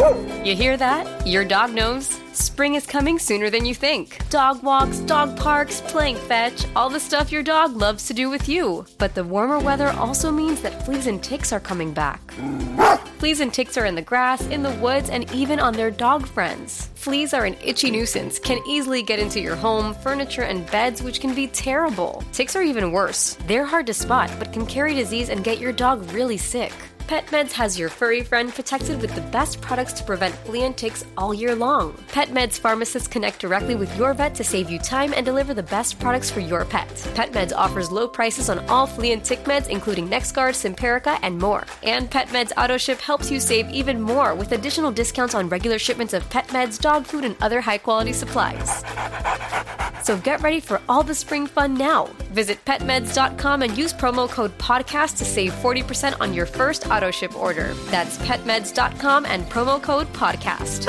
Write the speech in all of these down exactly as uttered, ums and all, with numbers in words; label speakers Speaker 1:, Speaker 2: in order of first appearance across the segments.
Speaker 1: You hear that? Your dog knows. Spring is coming sooner than you think. Dog walks, dog parks, playing fetch, all the stuff your dog loves to do with you. But the warmer weather also means that fleas and ticks are coming back. Fleas and ticks are in the grass, in the woods, and even on their dog friends. Fleas are an itchy nuisance, can easily get into your home, furniture, and beds, which can be terrible. Ticks are even worse. They're hard to spot, but can carry disease and get your dog really sick. PetMeds has your furry friend protected with the best products to prevent flea and ticks all year long. PetMeds pharmacists connect directly with your vet to save you time and deliver the best products for your pet. PetMeds offers low prices on all flea and tick meds, including NexGard, Simparica, and more. And PetMeds AutoShip helps you save even more with additional discounts on regular shipments of pet meds, dog food, and other high-quality supplies. So get ready for all the spring fun now. Visit pet meds dot com and use promo code podcast to save forty percent on your first auto ship order. That's pet meds dot com and promo code podcast.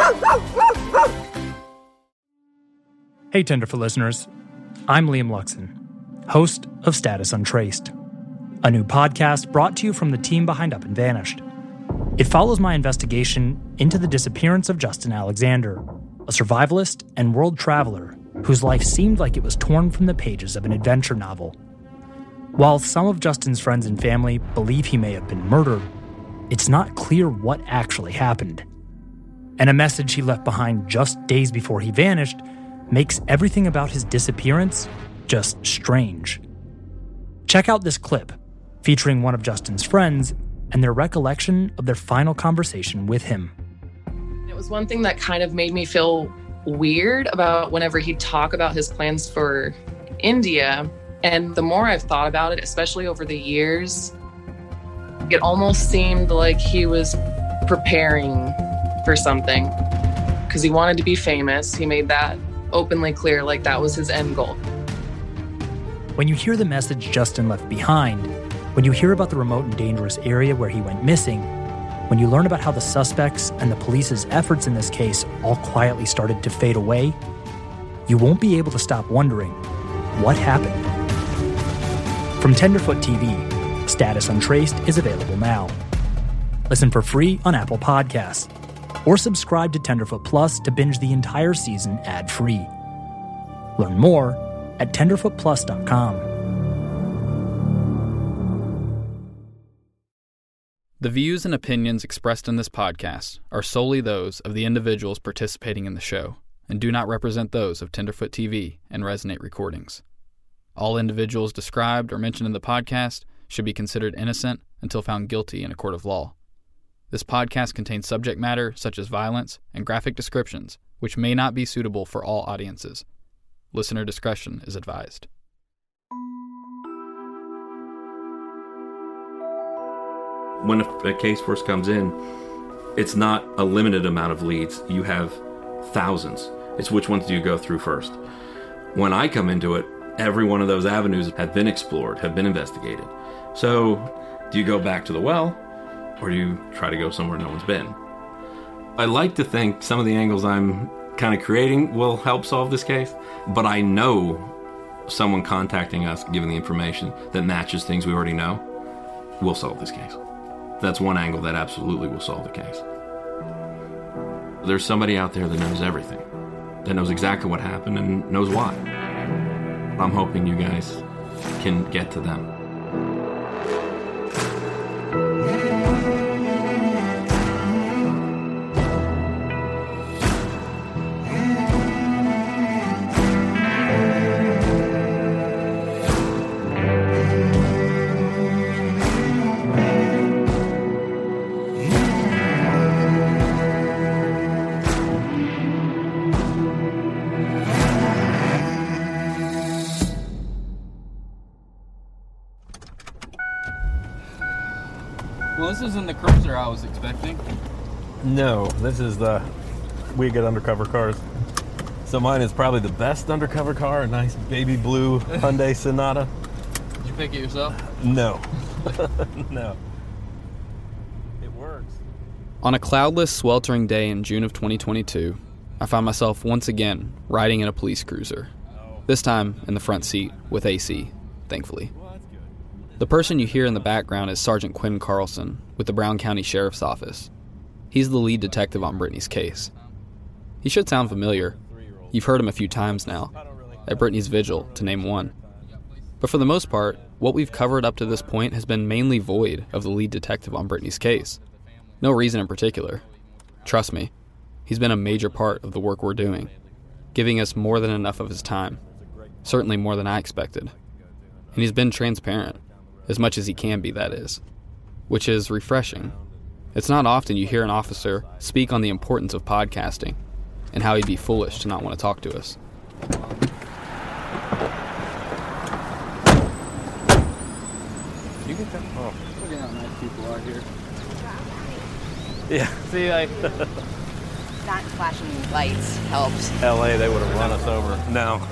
Speaker 2: Hey, Tenderfoot listeners. I'm Liam Luxon, host of Status Untraced, a new podcast brought to you from the team behind Up and Vanished. It follows my investigation into the disappearance of Justin Alexander, a survivalist and world traveler whose life seemed like it was torn from the pages of an adventure novel. While some of Justin's friends and family believe he may have been murdered, it's not clear what actually happened. And a message he left behind just days before he vanished makes everything about his disappearance just strange. Check out this clip featuring one of Justin's friends and their recollection of their final conversation with him.
Speaker 3: It was one thing that kind of made me feel weird about whenever he'd talk about his plans for India. And the more I've thought about it, especially over the years, it almost seemed like he was preparing for something because he wanted to be famous. He made that openly clear, like that was his end goal.
Speaker 2: When you hear the message Justin left behind, when you hear about the remote and dangerous area where he went missing, when you learn about how the suspects and the police's efforts in this case all quietly started to fade away, you won't be able to stop wondering, what happened? From Tenderfoot T V, Status Untraced is available now. Listen for free on Apple Podcasts, or subscribe to Tenderfoot Plus to binge the entire season ad-free. Learn more at tenderfoot plus dot com.
Speaker 4: The views and opinions expressed in this podcast are solely those of the individuals participating in the show and do not represent those of Tenderfoot T V and Resonate Recordings. All individuals described or mentioned in the podcast should be considered innocent until found guilty in a court of law. This podcast contains subject matter such as violence and graphic descriptions, which may not be suitable for all audiences. Listener discretion is advised.
Speaker 5: When a case first comes in, it's not a limited amount of leads. You have thousands. It's which ones do you go through first. When I come into it, every one of those avenues have been explored, have been investigated. So, do you go back to the well, or do you try to go somewhere no one's been? I like to think some of the angles I'm kind of creating will help solve this case, but I know someone contacting us, giving the information that matches things we already know, will solve this case. That's one angle that absolutely will solve the case. There's somebody out there that knows everything, that knows exactly what happened and knows why. I'm hoping you guys can get to them.
Speaker 6: Well, this isn't the cruiser I was expecting.
Speaker 7: No, this is the We Get Undercover Cars. So mine is probably the best undercover car, a nice baby blue Hyundai Sonata.
Speaker 6: Did you pick it yourself?
Speaker 7: No. No. It works.
Speaker 4: On a cloudless, sweltering day in June of twenty twenty-two, I found myself once again riding in a police cruiser. This time in the front seat with A C, thankfully. The person you hear in the background is Sergeant Quinn Carlson with the Brown County Sheriff's Office. He's the lead detective on Brittany's case. He should sound familiar. You've heard him a few times now, at Brittany's vigil, to name one. But for the most part, what we've covered up to this point has been mainly void of the lead detective on Brittany's case. No reason in particular. Trust me, he's been a major part of the work we're doing, giving us more than enough of his time. Certainly more than I expected. And he's been transparent, as much as he can be, that is, which is refreshing. It's not often you hear an officer speak on the importance of podcasting and how he'd be foolish to not want to talk to us.
Speaker 7: You get that? Oh.
Speaker 6: Look at how nice people are here.
Speaker 7: Yeah. See, I...
Speaker 8: Not flashing lights helps.
Speaker 7: L A, they would have run us over. No.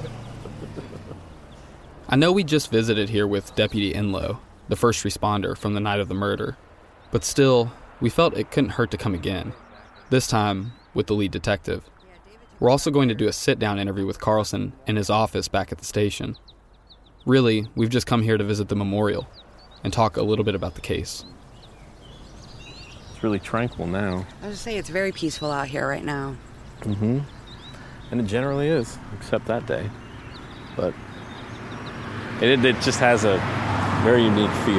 Speaker 4: I know we just visited here with Deputy Enlow, the first responder from the night of the murder, but still, we felt it couldn't hurt to come again, this time with the lead detective. We're also going to do a sit-down interview with Carlson in his office back at the station. Really, we've just come here to visit the memorial and talk a little bit about the case.
Speaker 7: It's really tranquil now.
Speaker 8: I was going to say, it's very peaceful out here right now.
Speaker 7: Mm-hmm. And it generally is, except that day. But it, it just has a very unique feel.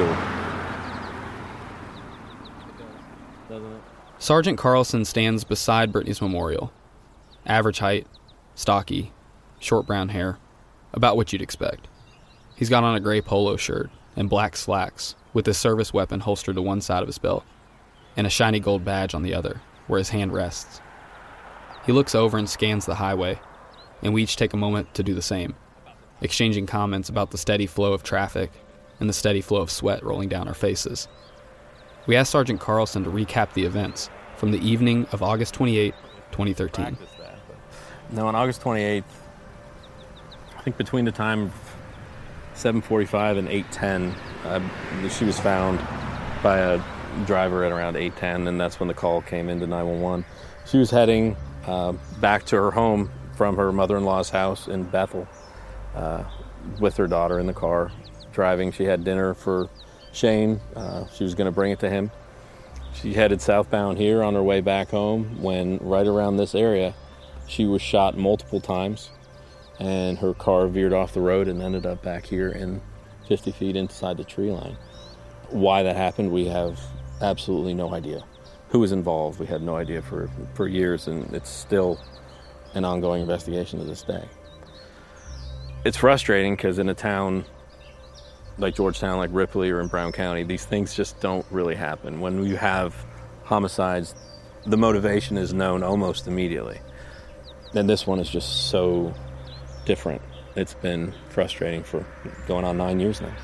Speaker 7: Doesn't it?
Speaker 4: Sergeant Carlson stands beside Brittany's memorial. Average height, stocky, short brown hair, about what you'd expect. He's got on a gray polo shirt and black slacks with his service weapon holstered to one side of his belt and a shiny gold badge on the other, where his hand rests. He looks over and scans the highway, and we each take a moment to do the same, exchanging comments about the steady flow of traffic and the steady flow of sweat rolling down our faces. We asked Sergeant Carlson to recap the events from the evening of August twenty-eighth, twenty thirteen.
Speaker 7: No, on August twenty-eighth, I think between the time of seven forty-five and eight ten, uh, she was found by a driver at around eight ten, and that's when the call came into nine one one. She was heading uh, back to her home from her mother-in-law's house in Bethel uh, with her daughter in the car, driving. She had dinner for Shane. Uh, she was going to bring it to him. She headed southbound here on her way back home when, right around this area, she was shot multiple times, and her car veered off the road and ended up back here in fifty feet inside the tree line. Why that happened, we have absolutely no idea. Who was involved, we had no idea for, for years, and it's still an ongoing investigation to this day. It's frustrating because in a town like Georgetown, like Ripley, or in Brown County, these things just don't really happen. When you have homicides, the motivation is known almost immediately. And this one is just so different. It's been frustrating for going on nine years now.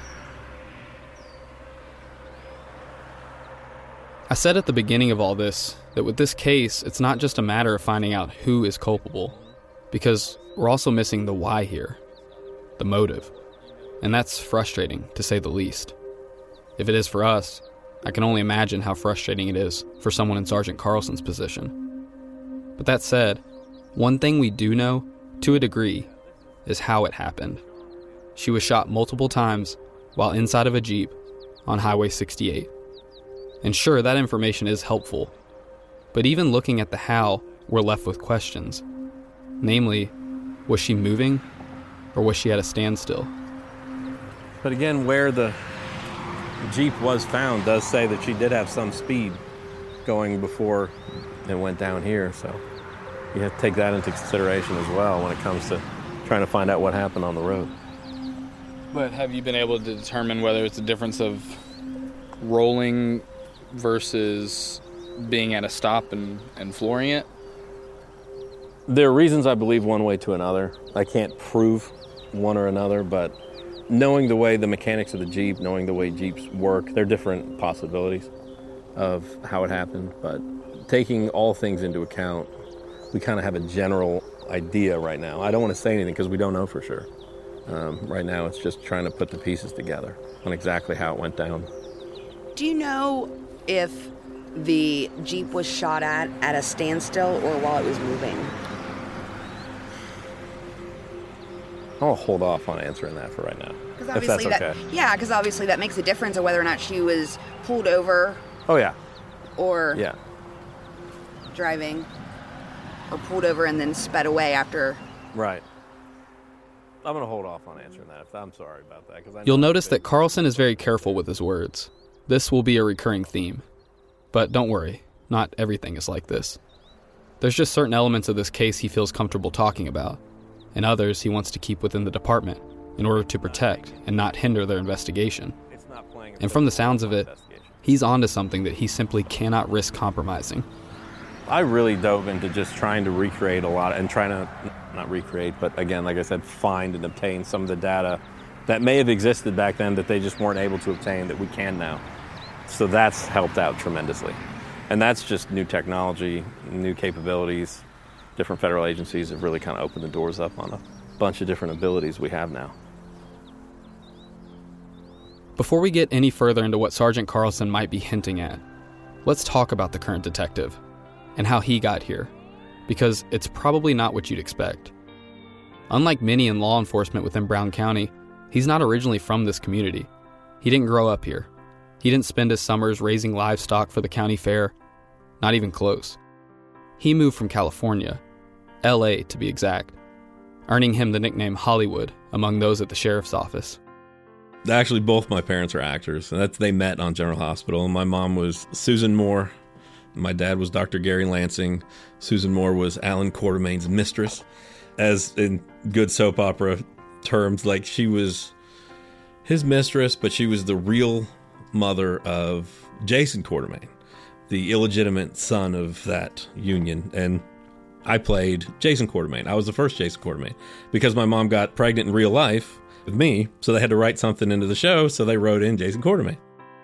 Speaker 4: I said at the beginning of all this that with this case, it's not just a matter of finding out who is culpable, because we're also missing the why here, the motive. And that's frustrating, to say the least. If it is for us, I can only imagine how frustrating it is for someone in Sergeant Carlson's position. But that said, one thing we do know, to a degree, is how it happened. She was shot multiple times while inside of a Jeep on Highway sixty-eight. And sure, that information is helpful, but even looking at the how, we're left with questions. Namely, was she moving, or was she at a standstill?
Speaker 7: But again, where the Jeep was found does say that she did have some speed going before it went down here, so you have to take that into consideration as well when it comes to trying to find out what happened on the road.
Speaker 6: But have you been able to determine whether it's a difference of rolling versus being at a stop and, and flooring it?
Speaker 7: There are reasons I believe one way to another. I can't prove one or another, but knowing the way the mechanics of the Jeep, knowing the way Jeeps work, there are different possibilities of how it happened. But taking all things into account, we kind of have a general idea right now. I don't want to say anything because we don't know for sure. Um, right now it's just trying to put the pieces together on exactly how it went down.
Speaker 8: Do you know if the Jeep was shot at at a standstill or while it was moving?
Speaker 7: I'll hold off on answering that for right now, if that's
Speaker 8: that,
Speaker 7: okay.
Speaker 8: Yeah, because obviously that makes a difference of whether or not she was pulled over.
Speaker 7: Oh, yeah.
Speaker 8: Or...
Speaker 7: Yeah.
Speaker 8: driving or pulled over and then sped away after.
Speaker 7: Right. I'm going to hold off on answering that. I'm sorry about that. 'Cause I
Speaker 4: You'll notice that Carlson is very careful with his words. This will be a recurring theme. But don't worry, not everything is like this. There's just certain elements of this case he feels comfortable talking about, and others he wants to keep within the department in order to protect and not hinder their investigation. And from the sounds of it, he's onto something that he simply cannot risk compromising.
Speaker 7: I really dove into just trying to recreate a lot and trying to, not recreate, but again, like I said, find and obtain some of the data that may have existed back then that they just weren't able to obtain that we can now. So that's helped out tremendously. And that's just new technology, new capabilities. Different federal agencies have really kind of opened the doors up on a bunch of different abilities we have now.
Speaker 4: Before we get any further into what Sergeant Carlson might be hinting at, let's talk about the current detective and how he got here, because it's probably not what you'd expect. Unlike many in law enforcement within Brown County, he's not originally from this community. He didn't grow up here. He didn't spend his summers raising livestock for the county fair. Not even close. He moved from California, L A to be exact, earning him the nickname Hollywood among those at the sheriff's office.
Speaker 5: Actually, both my parents are actors. That's, they met on General Hospital. My mom was Susan Moore. My dad was Doctor Gary Lansing. Susan Moore was Alan Quartermain's mistress. As in good soap opera terms, like she was his mistress, but she was the real mother of Jason Quartermain, the illegitimate son of that union. And I played Jason Quartermain. I was the first Jason Quartermain because my mom got pregnant in real life with me, so they had to write something into the show, so they wrote in Jason Quartermain.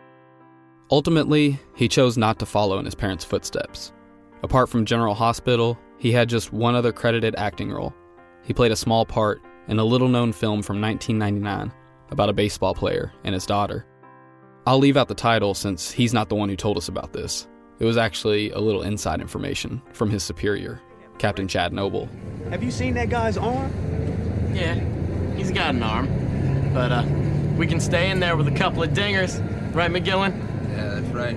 Speaker 4: Ultimately, he chose not to follow in his parents' footsteps. Apart from General Hospital, he had just one other credited acting role. He played a small part in a little-known film from nineteen ninety-nine about a baseball player and his daughter. I'll leave out the title since he's not the one who told us about this. It was actually a little inside information from his superior, Captain Chad Noble.
Speaker 9: Have you seen that guy's arm?
Speaker 10: Yeah, he's got an arm. But uh, we can stay in there with a couple of dingers. Right, McGillen?
Speaker 11: Yeah, that's right.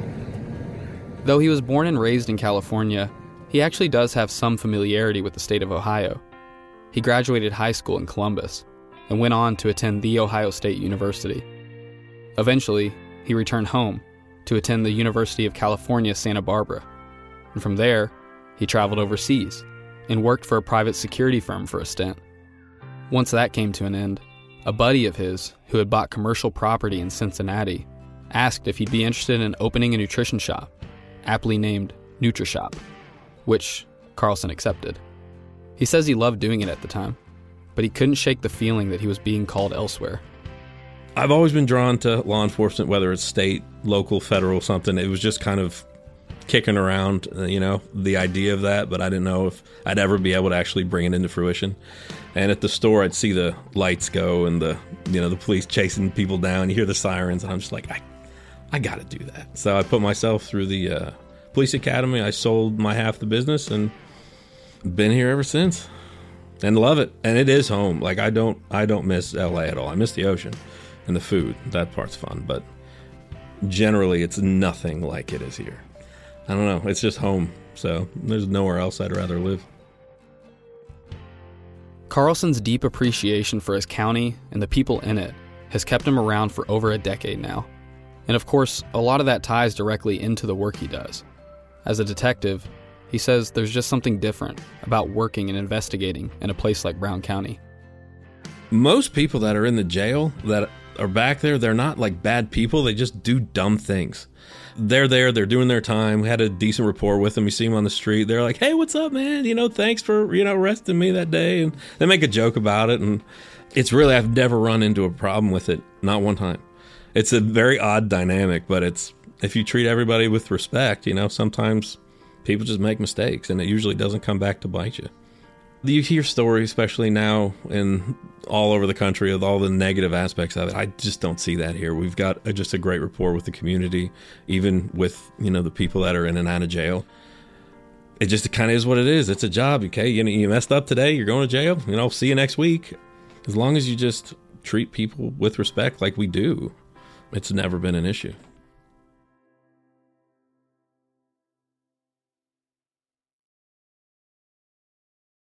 Speaker 4: Though he was born and raised in California, he actually does have some familiarity with the state of Ohio. He graduated high school in Columbus and went on to attend The Ohio State University. Eventually, he returned home to attend the University of California, Santa Barbara. And from there, he traveled overseas and worked for a private security firm for a stint. Once that came to an end, a buddy of his, who had bought commercial property in Cincinnati, asked if he'd be interested in opening a nutrition shop, aptly named NutriShop, which Carlson accepted. He says he loved doing it at the time, but he couldn't shake the feeling that he was being called elsewhere.
Speaker 5: I've always been drawn to law enforcement, whether it's state, local, federal, something. It was just kind of kicking around, you know, the idea of that, but I didn't know if I'd ever be able to actually bring it into fruition. And at the store, I'd see the lights go and the, you know, the police chasing people down. You hear the sirens, and I'm just like, I, I got to do that. So I put myself through the uh, police academy. I sold my half the business and been here ever since, and love it. And it is home. Like I don't, I don't miss L A at all. I miss the ocean and the food. That part's fun, but generally, it's nothing like it is here. I don't know. It's just home. So there's nowhere else I'd rather live.
Speaker 4: Carlson's deep appreciation for his county and the people in it has kept him around for over a decade now. And of course, a lot of that ties directly into the work he does. As a detective, he says there's just something different about working and investigating in a place like Brown County.
Speaker 5: Most people that are in the jail that are back there, they're not like bad people. They just do dumb things. They're there, they're doing their time. We had a decent rapport with them. You see them on the street. They're like, hey, what's up, man? You know, thanks for, you know, arresting me that day. And they make a joke about it. And it's really, I've never run into a problem with it. Not one time. It's a very odd dynamic, but it's, if you treat everybody with respect, you know, sometimes people just make mistakes and it usually doesn't come back to bite you. You hear stories, especially now in all over the country, of all the negative aspects of it. I just don't see that here. We've got a, just a great rapport with the community, even with, you know, the people that are in and out of jail. It just kind of is what it is. It's a job, okay? You know, you messed up today, you're going to jail. You know, see you next week. As long as you just treat people with respect like we do, it's never been an issue.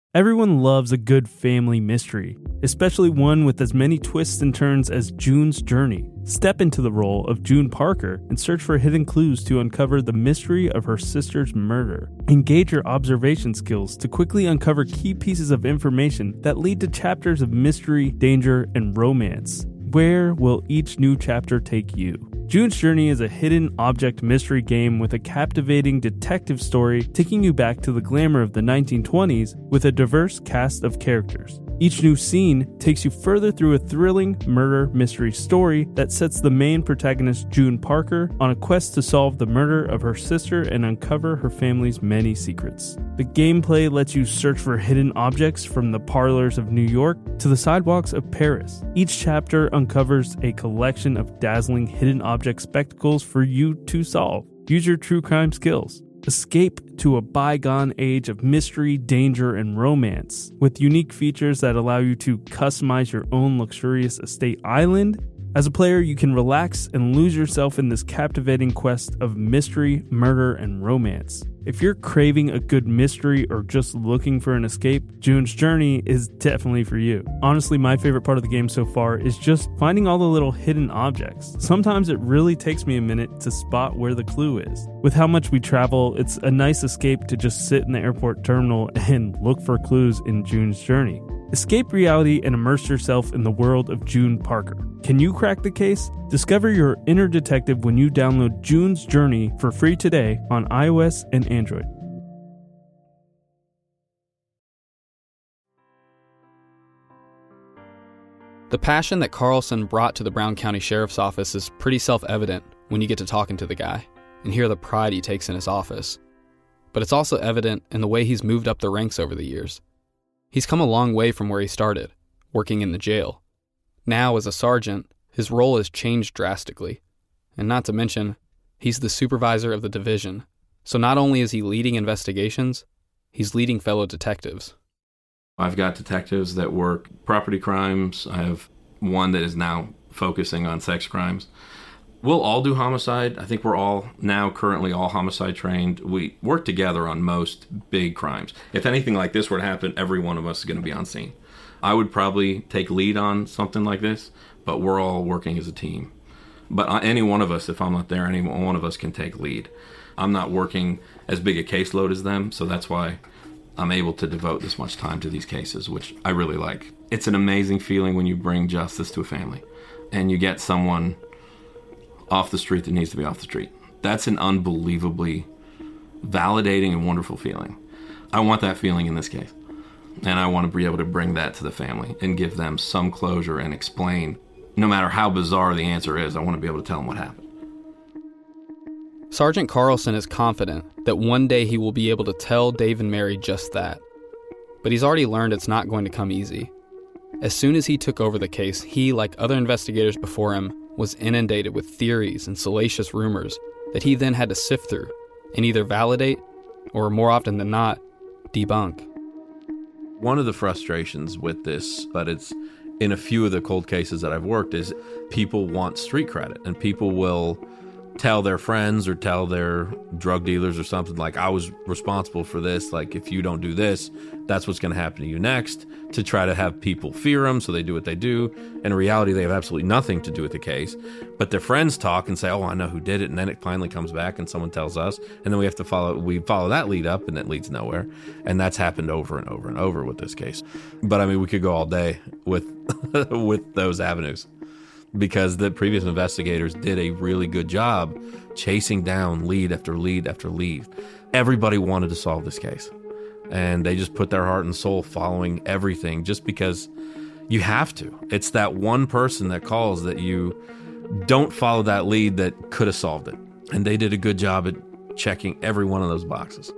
Speaker 11: Everyone loves a good family mystery, especially one with as many twists and turns as June's Journey. Step into the role of June Parker and search for hidden clues to uncover the mystery of her sister's murder. Engage your observation skills to quickly uncover key pieces of information that lead to chapters of mystery, danger, and romance. Where will each new chapter take you? June's Journey is a hidden object mystery game with a captivating detective story taking you back to the glamour of the nineteen twenties with a diverse cast of characters. Each new scene takes you further through a thrilling murder mystery story that sets the main protagonist, June Parker, on a quest to solve the murder of her sister and uncover her family's many secrets. The gameplay lets you search for hidden objects from the parlors of New York to the sidewalks of Paris. Each chapter uncovers a collection of dazzling hidden object spectacles for you to solve. Use your true crime skills. Escape to a bygone age of mystery, danger, and romance, with unique features that allow you to customize your own luxurious estate island. As a player, you can relax and lose yourself in this captivating quest of mystery, murder, and romance. If you're craving a good mystery or just looking for an escape, June's Journey is definitely for you. Honestly, my favorite part of the game so far is just finding all the little hidden objects. Sometimes it really takes me a minute to spot where the clue is. With how much we travel, it's a nice escape to just sit in the airport terminal and look for clues in June's Journey. Escape reality and immerse yourself in the world of June Parker. Can you crack the case? Discover your inner detective when you download June's Journey for free today on iOS and Android.
Speaker 4: The passion that Carlson brought to the Brown County Sheriff's Office is pretty self-evident when you get to talking to the guy and hear the pride he takes in his office. But it's also evident in the way he's moved up the ranks over the years. He's come a long way from where he started, working in the jail. Now, as a sergeant, his role has changed drastically. And not to mention, he's the supervisor of the division. So not only is he leading investigations, he's leading fellow detectives.
Speaker 5: I've got detectives that work property crimes. I have one that is now focusing on sex crimes. We'll all do homicide. I think we're all now currently all homicide trained. We work together on most big crimes. If anything like this were to happen, every one of us is going to be on scene. I would probably take lead on something like this, but we're all working as a team. But any one of us, if I'm not there, any one of us can take lead. I'm not working as big a caseload as them, so that's why I'm able to devote this much time to these cases, which I really like. It's an amazing feeling when you bring justice to a family and you get someone off the street that needs to be off the street. That's an unbelievably validating and wonderful feeling. I want that feeling in this case. And I want to be able to bring that to the family and give them some closure and explain, no matter how bizarre the answer is, I want to be able to tell them what happened.
Speaker 4: Sergeant Carlson is confident that one day he will be able to tell Dave and Mary just that. But he's already learned it's not going to come easy. As soon as he took over the case, he, like other investigators before him, was inundated with theories and salacious rumors that he then had to sift through and either validate or, more often than not, debunk.
Speaker 7: One of the frustrations with this, but it's in a few of the cold cases that I've worked, is people want street credit, and people will tell their friends or tell their drug dealers or something like, I was responsible for this, like if you don't do this, that's what's going to happen to you next, to try to have people fear them so they do what they do. In reality, they have absolutely nothing to do with the case, but their friends talk and say, oh, I know who did it, and then it finally comes back and someone tells us, and then we have to follow we follow that lead up, and it leads nowhere. And that's happened over and over and over with this case. But I mean, we could go all day with with those avenues, because the previous investigators did a really good job chasing down lead after lead after lead. Everybody wanted to solve this case, and they just put their heart and soul following everything just because you have to. It's that one person that calls that you don't follow that lead that could have solved it. And they did a good job at checking every one of those boxes.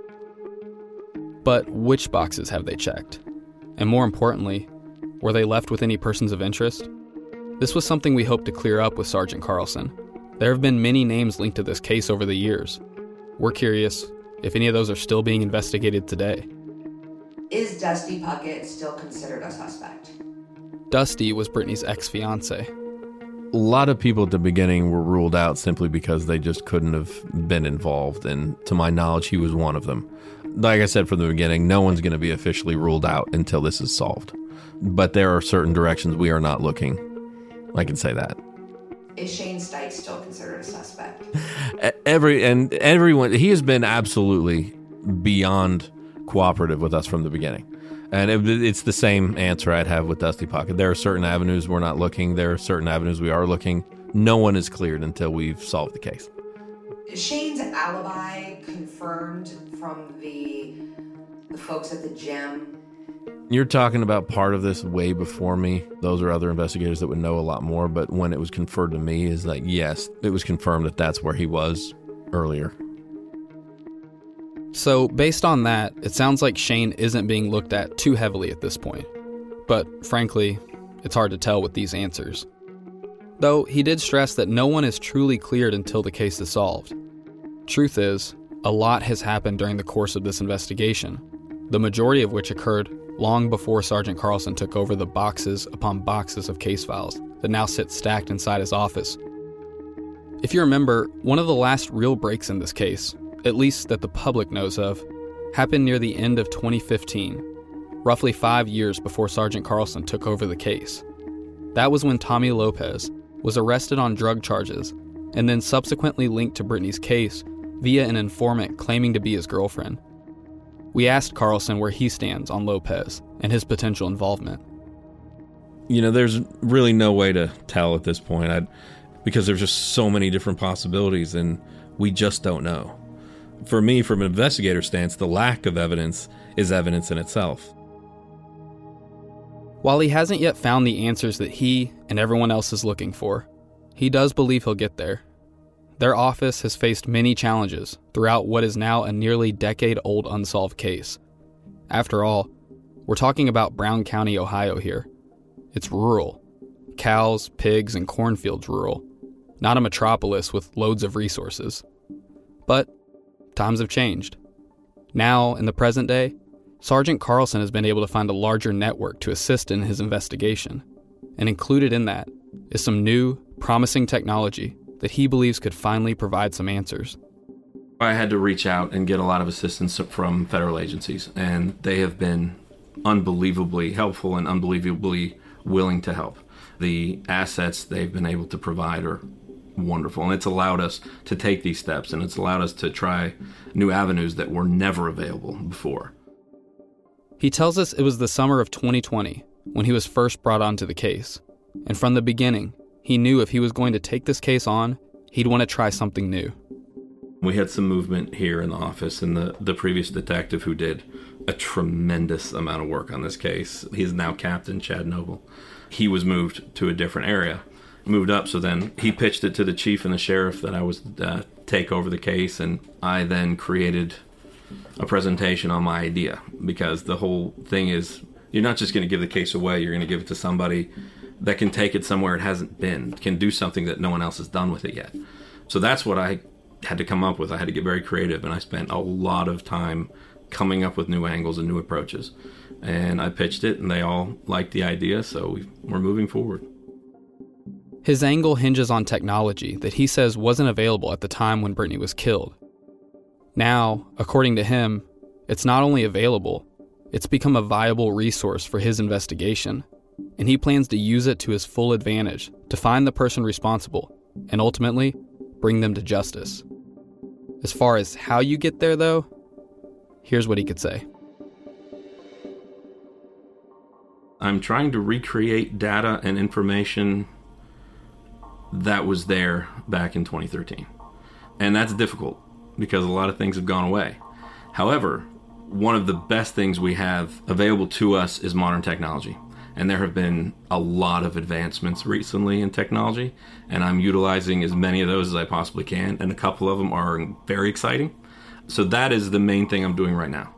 Speaker 4: But which boxes have they checked? And more importantly, were they left with any persons of interest? This was something we hoped to clear up with Sergeant Carlson. There have been many names linked to this case over the years. We're curious if any of those are still being investigated today.
Speaker 8: Is Dusty Puckett still considered a suspect?
Speaker 4: Dusty was Brittany's ex-fiancé.
Speaker 7: A lot of people at the beginning were ruled out simply because they just couldn't have been involved, and to my knowledge, he was one of them. Like I said from the beginning, no one's going to be officially ruled out until this is solved. But there are certain directions we are not looking. I can say that.
Speaker 8: Is Shane Stike still considered a suspect?
Speaker 7: Every and everyone, he has been absolutely beyond cooperative with us from the beginning. And it, it's the same answer I'd have with Dusty Pocket. There are certain avenues we're not looking. There are certain avenues we are looking. No one is cleared until we've solved the case.
Speaker 8: Is Shane's alibi confirmed from the, the folks at the gym?
Speaker 7: You're talking about part of this way before me. Those are other investigators that would know a lot more. But when it was conferred to me, is like, yes, it was confirmed that that's where he was earlier.
Speaker 4: So, based on that, it sounds like Shane isn't being looked at too heavily at this point. But, frankly, it's hard to tell with these answers. Though, he did stress that no one is truly cleared until the case is solved. Truth is, a lot has happened during the course of this investigation, the majority of which occurred long before Sergeant Carlson took over the boxes upon boxes of case files that now sit stacked inside his office. If you remember, one of the last real breaks in this case, at least that the public knows of, happened near the end of twenty fifteen, roughly five years before Sergeant Carlson took over the case. That was when Tommy Lopez was arrested on drug charges and then subsequently linked to Brittany's case via an informant claiming to be his girlfriend. We asked Carlson where he stands on Lopez and his potential involvement.
Speaker 7: You know, there's really no way to tell at this point I'd, because there's just so many different possibilities and we just don't know. For me, from an investigator stance, the lack of evidence is evidence in itself.
Speaker 4: While he hasn't yet found the answers that he and everyone else is looking for, he does believe he'll get there. Their office has faced many challenges throughout what is now a nearly decade-old unsolved case. After all, we're talking about Brown County, Ohio here. It's rural. Cows, pigs, and cornfields rural. Not a metropolis with loads of resources. But times have changed. Now, in the present day, Sergeant Carlson has been able to find a larger network to assist in his investigation. And included in that is some new, promising technology that he believes could finally provide some answers.
Speaker 5: I had to reach out and get a lot of assistance from federal agencies, and they have been unbelievably helpful and unbelievably willing to help. The assets they've been able to provide are wonderful, and it's allowed us to take these steps, and it's allowed us to try new avenues that were never available before.
Speaker 4: He tells us it was the summer of twenty twenty when he was first brought onto the case, and from the beginning, he knew if he was going to take this case on, he'd want to try something new.
Speaker 5: We had some movement here in the office, and the, the previous detective who did a tremendous amount of work on this case, he's now Captain Chad Noble. He was moved to a different area, moved up, so then he pitched it to the chief and the sheriff that I was uh, take over the case, and I then created a presentation on my idea, because the whole thing is, you're not just going to give the case away, you're going to give it to somebody that can take it somewhere it hasn't been, can do something that no one else has done with it yet. So that's what I had to come up with. I had to get very creative, and I spent a lot of time coming up with new angles and new approaches. And I pitched it, and they all liked the idea, so we, we're moving forward.
Speaker 4: His angle hinges on technology that he says wasn't available at the time when Brittany was killed. Now, according to him, it's not only available, it's become a viable resource for his investigation, and he plans to use it to his full advantage to find the person responsible and ultimately bring them to justice. As far as how you get there, though, here's what he could say.
Speaker 5: I'm trying to recreate data and information that was there back in twenty thirteen. And that's difficult because a lot of things have gone away. However, one of the best things we have available to us is modern technology. And there have been a lot of advancements recently in technology, and I'm utilizing as many of those as I possibly can, and a couple of them are very exciting. So that is the main thing I'm doing right now.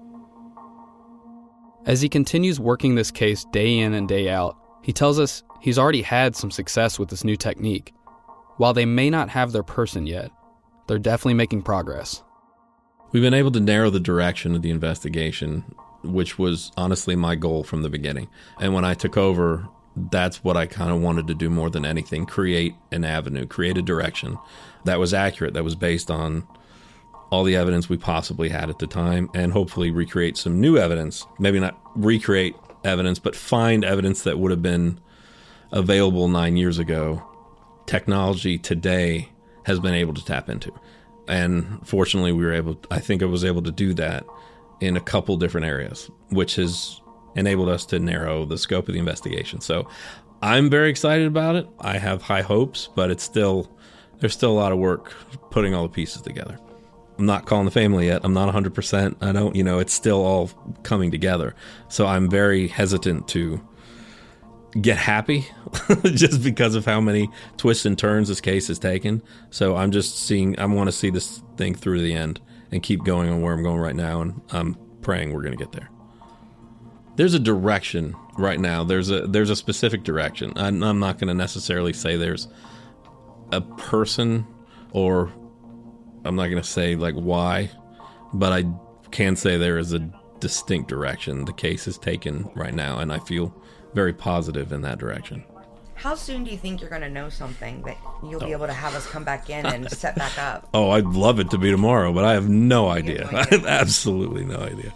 Speaker 4: As he continues working this case day in and day out, he tells us he's already had some success with this new technique. While they may not have their person yet, they're definitely making progress.
Speaker 7: We've been able to narrow the direction of the investigation, which was honestly my goal from the beginning. And when I took over, that's what I kind of wanted to do more than anything, create an avenue, create a direction that was accurate, that was based on all the evidence we possibly had at the time, and hopefully recreate some new evidence. Maybe not recreate evidence, but find evidence that would have been available nine years ago. Technology today has been able to tap into. And fortunately, we were able, I think I was able to do that in a couple different areas, which has enabled us to narrow the scope of the investigation. So I'm very excited about it. I have high hopes, but it's still, there's still a lot of work putting all the pieces together. I'm not calling the family yet. I'm not one hundred percent. I don't, you know, it's still all coming together. So I'm very hesitant to get happy just because of how many twists and turns this case has taken. So I'm just seeing, I want to see this thing through to the end and keep going on where I'm going right now. And I'm praying we're going to get there. There's a direction right now. There's a, there's a specific direction. I'm, I'm not going to necessarily say there's a person, or I'm not going to say like why, but I can say there is a distinct direction the case is taken right now, and I feel very positive in that direction.
Speaker 8: How soon do you think you're going to know something that you'll be able to have us come back in and set back up?
Speaker 7: Oh, I'd love it to be tomorrow, but I have no idea. I have absolutely no idea.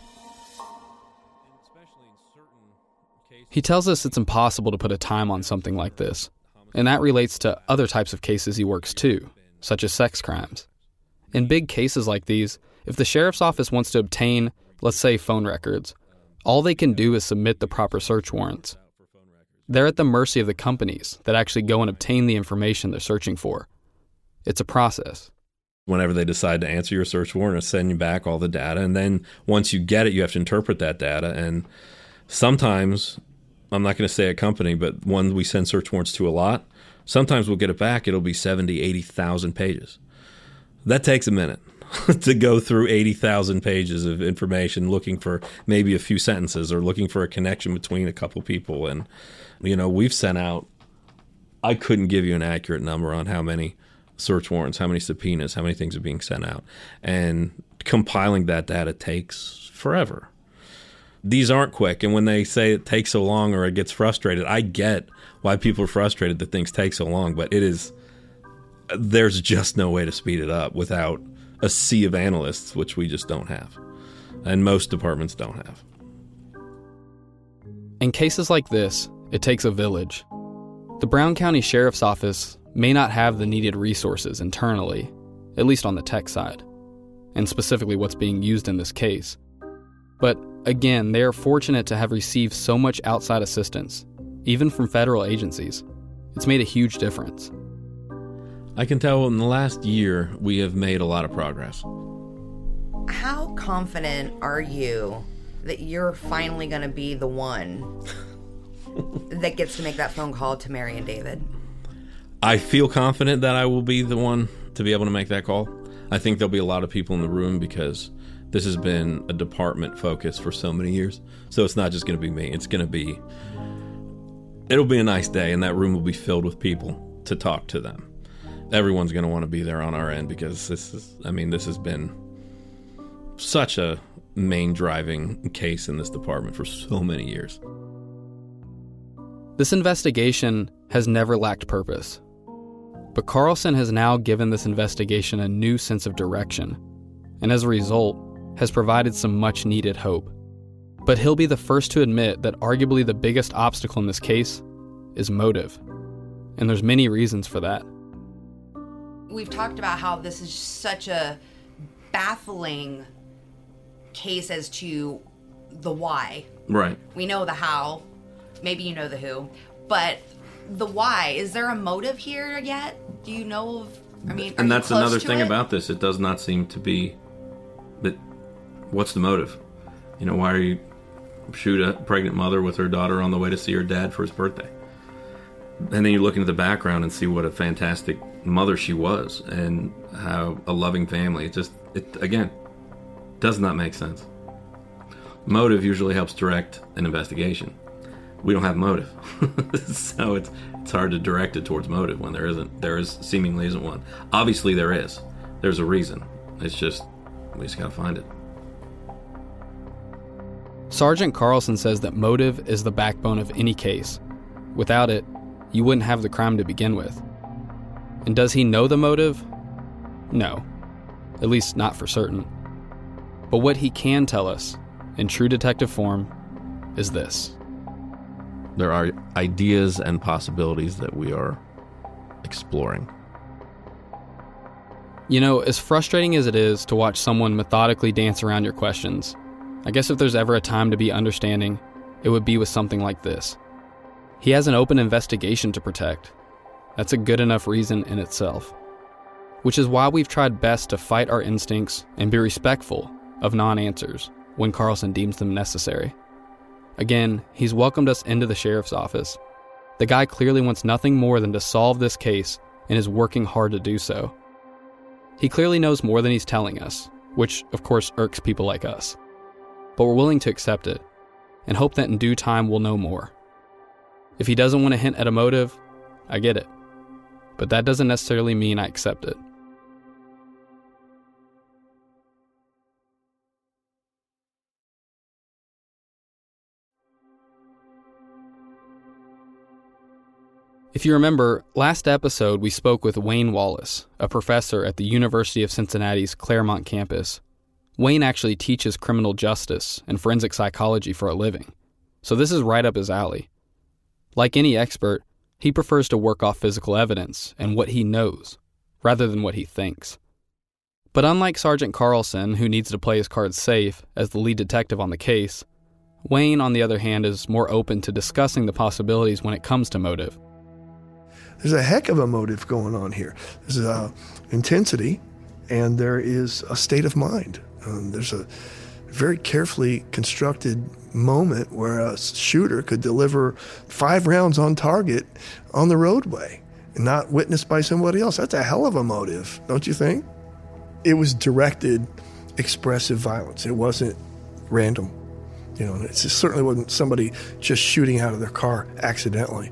Speaker 4: He tells us it's impossible to put a time on something like this, and that relates to other types of cases he works too, such as sex crimes. In big cases like these, if the sheriff's office wants to obtain, let's say, phone records, all they can do is submit the proper search warrants. They're at the mercy of the companies that actually go and obtain the information they're searching for. It's a process.
Speaker 7: Whenever they decide to answer your search warrant, or send you back all the data, and then once you get it, you have to interpret that data. And sometimes, I'm not going to say a company, but one we send search warrants to a lot, sometimes we'll get it back, it'll be seventy, eighty thousand pages. That takes a minute to go through eighty thousand pages of information looking for maybe a few sentences or looking for a connection between a couple people. And, you know, we've sent out, I couldn't give you an accurate number on how many search warrants, how many subpoenas, how many things are being sent out. And compiling that data takes forever. These aren't quick. And when they say it takes so long or it gets frustrated, I get why people are frustrated that things take so long, but it is, there's just no way to speed it up without a sea of analysts, which we just don't have. And most departments don't have.
Speaker 4: In cases like this, it takes a village. The Brown County Sheriff's Office may not have the needed resources internally, at least on the tech side, and specifically what's being used in this case. But again, they are fortunate to have received so much outside assistance, even from federal agencies. It's made a huge difference.
Speaker 7: I can tell in the last year we have made a lot of progress.
Speaker 8: How confident are you that you're finally going to be the one that gets to make that phone call to Mary and David?
Speaker 7: I feel confident that I will be the one to be able to make that call. I think there'll be a lot of people in the room because this has been a department focus for so many years. So it's not just going to be me. It's going to be, it'll be a nice day, and that room will be filled with people to talk to them. Everyone's going to want to be there on our end because this is, I mean, this has been such a main driving case in this department for so many years.
Speaker 4: This investigation has never lacked purpose. But Carlson has now given this investigation a new sense of direction, and as a result, has provided some much-needed hope. But he'll be the first to admit that arguably the biggest obstacle in this case is motive. And there's many reasons for that.
Speaker 8: We've talked about how this is such a baffling case as to the why.
Speaker 7: Right.
Speaker 8: We know the how. Maybe you know the who. But the why, is there a motive here yet? Do you know of, I mean,
Speaker 5: and that's another thing
Speaker 8: it?
Speaker 5: about this. It does not seem to be that, what's the motive? You know, why are you shoot a pregnant mother with her daughter on the way to see her dad for his birthday? And then you look into the background and see what a fantastic mother she was and how a loving family. It just, it again, does not make sense. Motive usually helps direct an investigation. We don't have motive. So it's it's hard to direct it towards motive when there isn't. There is seemingly isn't one. Obviously there is. There's a reason. It's just, we just gotta find it.
Speaker 4: Sergeant Carlson says that motive is the backbone of any case, without it, you wouldn't have the crime to begin with. And does he know the motive? No. At least not for certain. But what he can tell us, in true detective form, is this.
Speaker 7: There are ideas and possibilities that we are exploring.
Speaker 4: You know, as frustrating as it is to watch someone methodically dance around your questions, I guess if there's ever a time to be understanding, it would be with something like this. He has an open investigation to protect. That's a good enough reason in itself. Which is why we've tried best to fight our instincts and be respectful of non-answers when Carlson deems them necessary. Again, he's welcomed us into the sheriff's office. The guy clearly wants nothing more than to solve this case and is working hard to do so. He clearly knows more than he's telling us, which of course irks people like us. But we're willing to accept it and hope that in due time we'll know more. If he doesn't want to hint at a motive, I get it. But that doesn't necessarily mean I accept it. If you remember, last episode we spoke with Wayne Wallace, a professor at the University of Cincinnati's Claremont campus. Wayne actually teaches criminal justice and forensic psychology for a living, so this is right up his alley. Like any expert, he prefers to work off physical evidence and what he knows, rather than what he thinks. But unlike Sergeant Carlson, who needs to play his cards safe as the lead detective on the case, Wayne, on the other hand, is more open to discussing the possibilities when it comes to motive.
Speaker 12: There's a heck of a motive going on here. There's a intensity, and there is a state of mind. Um, there's a very carefully constructed moment where a shooter could deliver five rounds on target on the roadway and not witnessed by somebody else. That's a hell of a motive, don't you think? It was directed, expressive violence. It wasn't random. You know, it certainly wasn't somebody just shooting out of their car accidentally.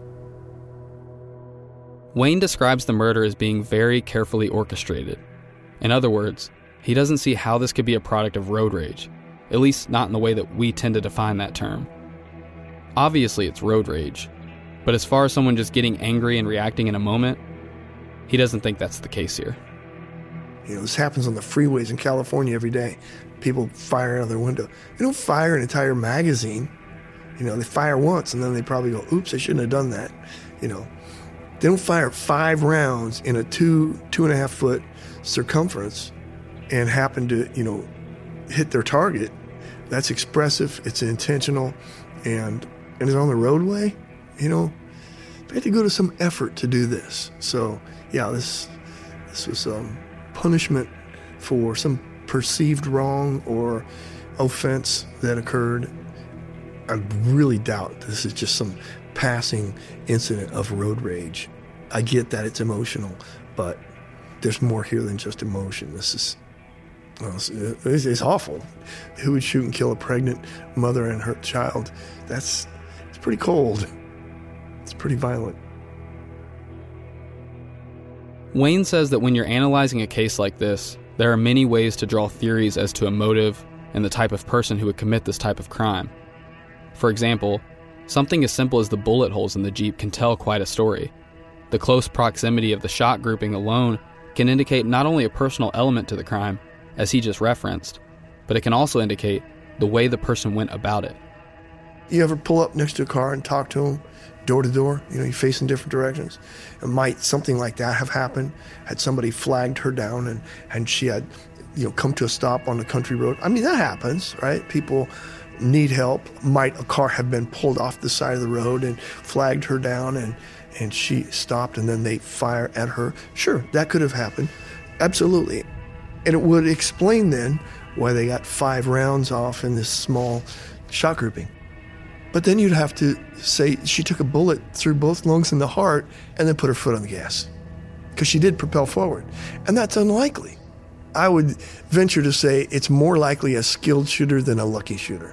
Speaker 4: Wayne describes the murder as being very carefully orchestrated. In other words, he doesn't see how this could be a product of road rage, at least not in the way that we tend to define that term. Obviously, it's road rage, but as far as someone just getting angry and reacting in a moment, he doesn't think that's the case here.
Speaker 12: You know, this happens on the freeways in California every day. People fire out of their window. They don't fire an entire magazine. You know, they fire once and then they probably go, oops, I shouldn't have done that. You know, they don't fire five rounds in a two, two and a half foot circumference and happen to, you know, hit their target. That's expressive, it's intentional, and, and it's on the roadway. You know, they had to go to some effort to do this. So, yeah, this this was um, punishment for some perceived wrong or offense that occurred. I really doubt this is just some passing incident of road rage. I get that it's emotional, but there's more here than just emotion. This is, well, it's, it's awful. Who would shoot and kill a pregnant mother and her child? That's, it's pretty cold. It's pretty violent.
Speaker 4: Wayne says that when you're analyzing a case like this, there are many ways to draw theories as to a motive and the type of person who would commit this type of crime. For example, something as simple as the bullet holes in the Jeep can tell quite a story. The close proximity of the shot grouping alone can indicate not only a personal element to the crime, as he just referenced, but it can also indicate the way the person went about it.
Speaker 12: You ever pull up next to a car and talk to them door to door? You know, you face in different directions. And might something like that have happened? Had somebody flagged her down and, and she had, you know, come to a stop on the country road? I mean, that happens, right? People need help. Might a car have been pulled off the side of the road and flagged her down and, and she stopped and then they fire at her? Sure, that could have happened. Absolutely. And it would explain then why they got five rounds off in this small shot grouping. But then you'd have to say she took a bullet through both lungs and the heart and then put her foot on the gas, because she did propel forward. And that's unlikely. I would venture to say it's more likely a skilled shooter than a lucky shooter.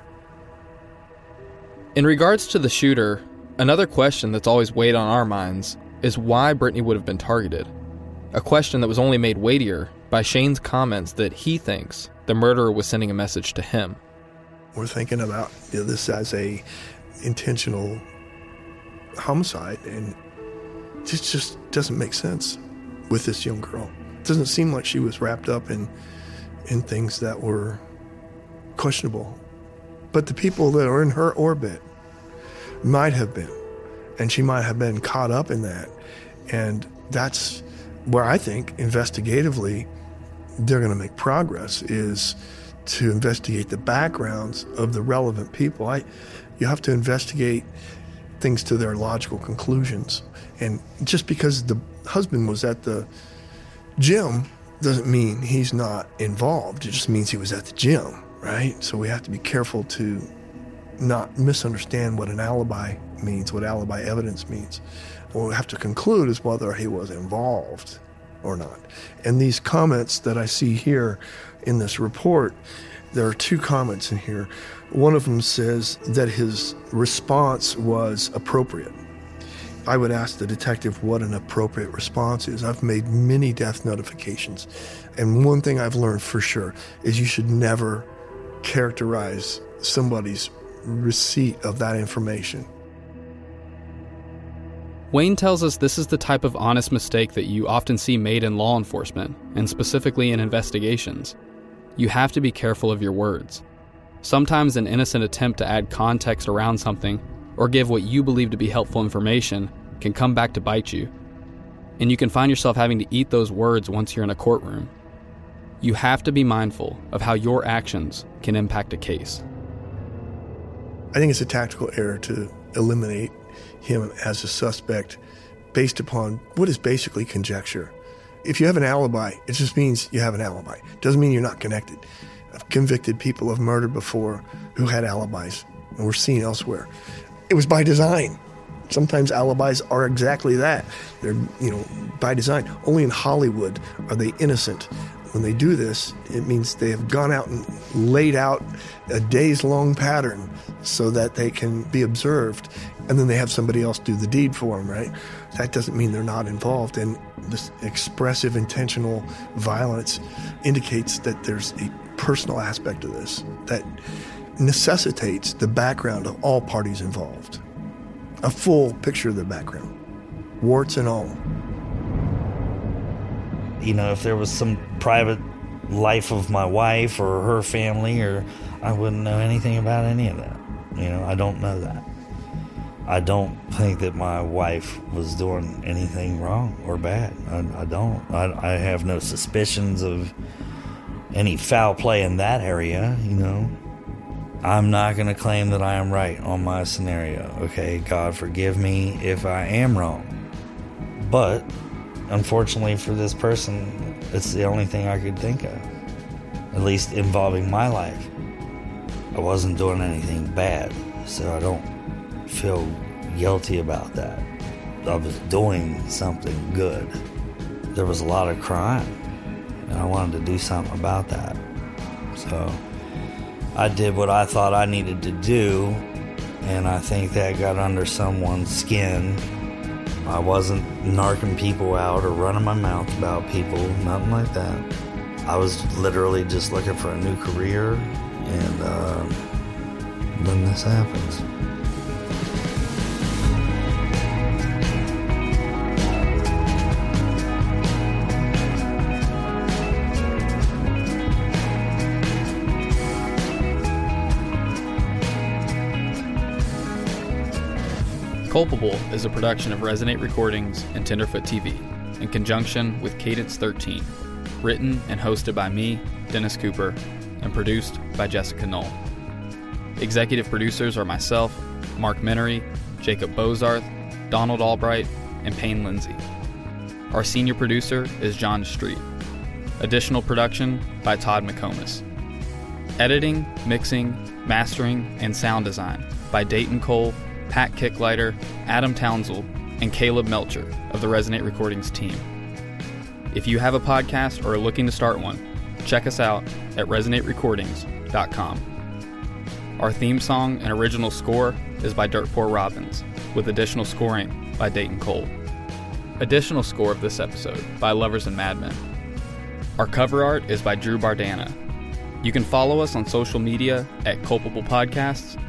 Speaker 4: In regards to the shooter, another question that's always weighed on our minds is why Brittany would have been targeted. A question that was only made weightier by Shane's comments that he thinks the murderer was sending a message to him.
Speaker 12: We're thinking about, you know, this as a intentional homicide, and it just doesn't make sense with this young girl. It doesn't seem like she was wrapped up in in things that were questionable. But the people that are in her orbit might have been, and she might have been caught up in that. And that's where I think investigatively they're going to make progress, is to investigate the backgrounds of the relevant people. I, you have to investigate things to their logical conclusions. And just because the husband was at the gym doesn't mean he's not involved. It just means he was at the gym, right? So we have to be careful to not misunderstand what an alibi means, what alibi evidence means. What we have to conclude is whether he was involved or not. And these comments that I see here in this report, there are two comments in here. One of them says that his response was appropriate. I would ask the detective what an appropriate response is. I've made many death notifications, and one thing I've learned for sure is you should never characterize somebody's receipt of that information.
Speaker 4: Wayne tells us this is the type of honest mistake that you often see made in law enforcement, and specifically in investigations. You have to be careful of your words. Sometimes an innocent attempt to add context around something, or give what you believe to be helpful information, can come back to bite you. And you can find yourself having to eat those words once you're in a courtroom. You have to be mindful of how your actions can impact a case.
Speaker 12: I think it's a tactical error to eliminate him as a suspect based upon what is basically conjecture. If you have an alibi, it just means you have an alibi. It doesn't mean you're not connected. I've convicted people of murder before who had alibis and were seen elsewhere. It was by design. Sometimes alibis are exactly that. They're, you know, by design. Only in Hollywood are they innocent. When they do this, it means they have gone out and laid out a days-long pattern so that they can be observed, and then they have somebody else do the deed for them, right? That doesn't mean they're not involved, and this expressive, intentional violence indicates that there's a personal aspect of this that necessitates the background of all parties involved. A full picture of the background, warts and all.
Speaker 13: You know, if there was some private life of my wife or her family, or I wouldn't know anything about any of that. You know, I don't know that. I don't think that my wife was doing anything wrong or bad. I, I don't. I, I have no suspicions of any foul play in that area, you know. I'm not going to claim that I am right on my scenario, okay? God forgive me if I am wrong. But unfortunately for this person, it's the only thing I could think of, at least involving my life. I wasn't doing anything bad, so I don't feel guilty about that. I was doing something good. There was a lot of crime, and I wanted to do something about that. So I did what I thought I needed to do, and I think that got under someone's skin. I wasn't narking people out or running my mouth about people, nothing like that. I was literally just looking for a new career, and uh, then this happens.
Speaker 4: Culpable is a production of Resonate Recordings and Tenderfoot T V in conjunction with Cadence thirteen, written and hosted by me, Dennis Cooper, and produced by Jessica Knoll. Executive producers are myself, Mark Menery, Jacob Bozarth, Donald Albright, and Payne Lindsay. Our senior producer is John Street. Additional production by Todd McComas. Editing, mixing, mastering, and sound design by Dayton Cole, Pat Kicklighter, Adam Townsell, and Caleb Melcher of the Resonate Recordings team. If you have a podcast or are looking to start one, check us out at resonate recordings dot com. Our theme song and original score is by Dirt Poor Robbins, with additional scoring by Dayton Cole. Additional score of this episode by Lovers and Madmen. Our cover art is by Drew Bardana. You can follow us on social media at Culpable Podcasts,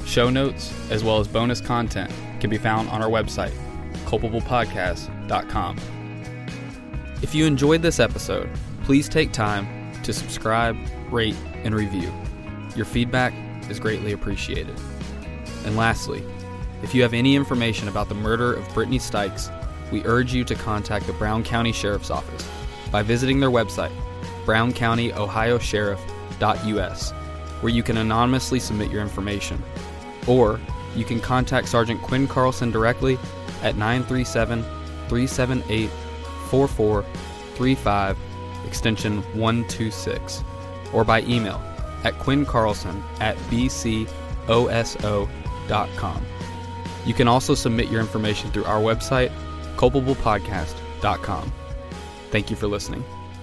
Speaker 4: Show notes, as well as bonus content, can be found on our website, culpable podcast dot com. If you enjoyed this episode, please take time to subscribe, rate, and review. Your feedback is greatly appreciated. And lastly, if you have any information about the murder of Brittany Stykes, we urge you to contact the Brown County Sheriff's Office by visiting their website, brown county ohio sheriff dot u s, where you can anonymously submit your information. Or you can contact Sergeant Quinn Carlson directly at nine three seven, three seven eight, four four three five, extension one two six, or by email at quinncarlson at b c o s o dot com. You can also submit your information through our website, culpable podcast dot com. Thank you for listening.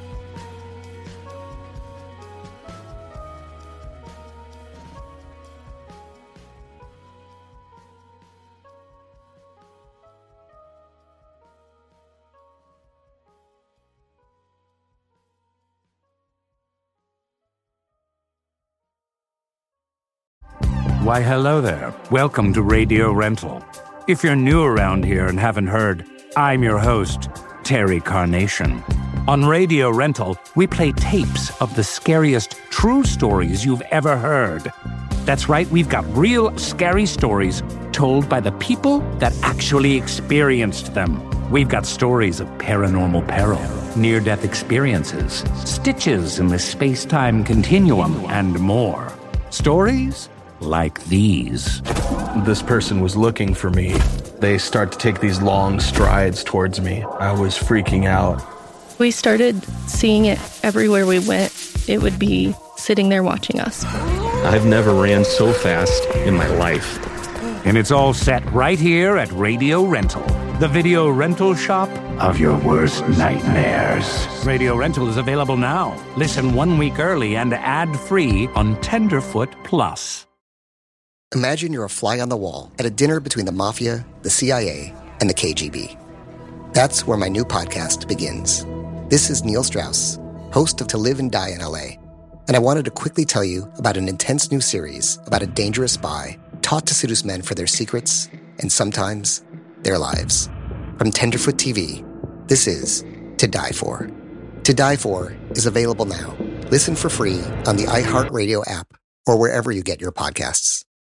Speaker 14: Why, hello there. Welcome to Radio Rental. If you're new around here and haven't heard, I'm your host, Terry Carnation. On Radio Rental, we play tapes of the scariest true stories you've ever heard. That's right, we've got real scary stories told by the people that actually experienced them. We've got stories of paranormal peril, near-death experiences, stitches in the space-time continuum, and more. Stories like these.
Speaker 15: This person was looking for me. They start to take these long strides towards me. I was freaking out.
Speaker 16: We started seeing it everywhere we went. It would be sitting there watching us.
Speaker 15: I've never ran so fast in my life.
Speaker 14: And it's all set right here at Radio Rental, the video rental shop of your worst nightmares. Radio Rental is available now. Listen one week early and ad-free on Tenderfoot Plus.
Speaker 17: Imagine you're a fly on the wall at a dinner between the Mafia, the C I A, and the K G B. That's where my new podcast begins. This is Neil Strauss, host of To Live and Die in L A, and I wanted to quickly tell you about an intense new series about a dangerous spy taught to seduce men for their secrets and sometimes their lives. From Tenderfoot T V, this is To Die For. To Die For is available now. Listen for free on the iHeartRadio app or wherever you get your podcasts.